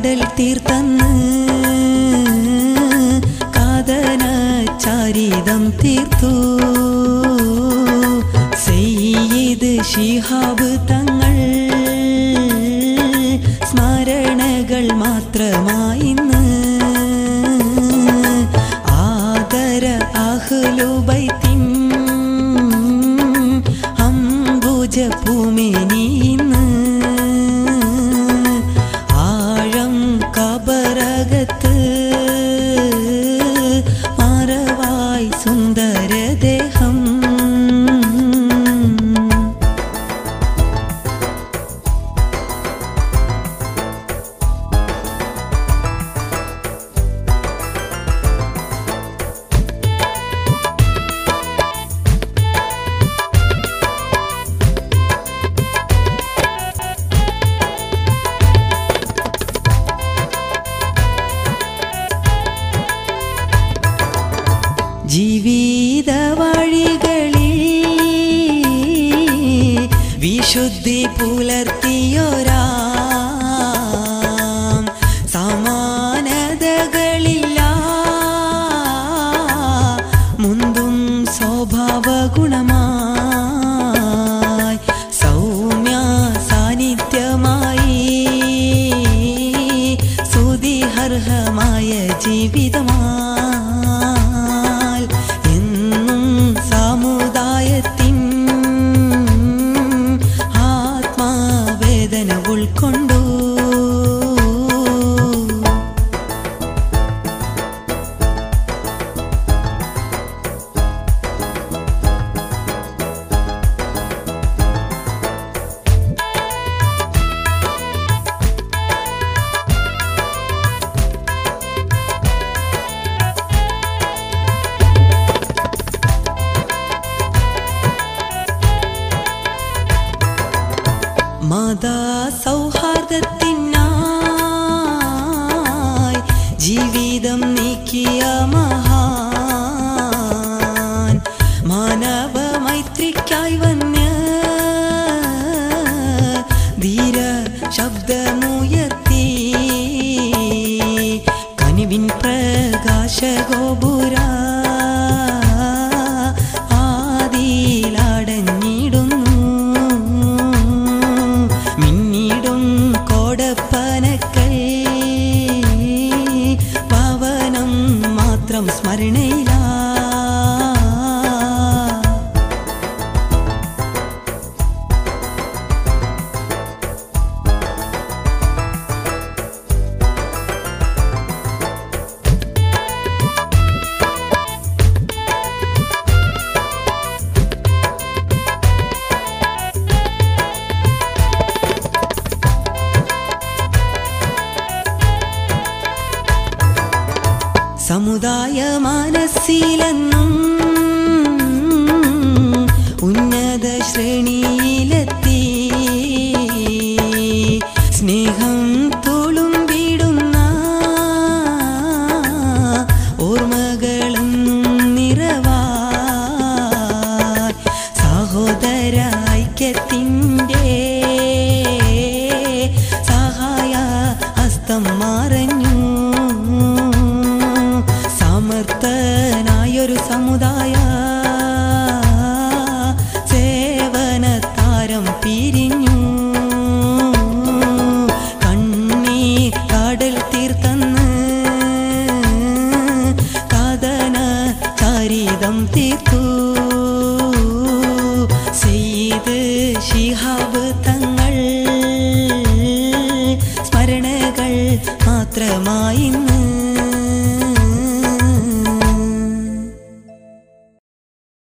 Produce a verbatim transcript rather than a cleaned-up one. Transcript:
കടൽ തീർത്തന്ന് കാതന ചരിതം തീർത്തു സയ്യിദ് ശിഹാബ് തങ്ങൾ സ്മരണകൾ മാത്രമായിന്ന് ആദര അഹ്ലു ബൈത്തിൻ അംബുജ പൂമേനിന്ന് ആഴം കബറകത്ത് മറവായി സുന്ദരദേഹം ജീവിത വഴികളിൽ വിശുദ്ധി പുലർത്തിയൊരാം സമാനതകളില്ല മുന്തും സ്വഭാവ ഗുണമായി സൗമ്യ സാന്നിധ്യമായി സ്തുതിഹർഹമായ ജീവിതമായി സമുദായത്തിൻ ആത്മാവേദന ഉൾക്കൊണ്ടു മത സൗഹാർദ്ദത്തിനായി ജീവിതം നീക്കിയ മഹാൻ മാനവ മൈത്രിക്കായി വന്യ ധീര ശബ്ദമുയർത്തി കനിവിൻ പ്രകാശഗോപുര സ്മരണയില സമുദായ മനസ്സിലെന്നും ഉന്നത ശ്രേണിയിലെത്തി സ്നേഹം തുളുമ്പിടുന്ന ഓർമ്മകളെന്നും നിറവായി സഹോദര ഐക്യത്തിൻ്റെ സഹായ ഹസ്തം മറഞ്ഞു സമർത്ഥനായൊരു സമുദായ സേവന താരം പിരിഞ്ഞു കണ്ണീർ കടൽ തീർത്തന്ന് കാതന ചരിതം തീർത്തു സയ്യിദ് ശിഹാബ് തങ്ങൾ സ്മരണകൾ മാത്രമായിന്ന്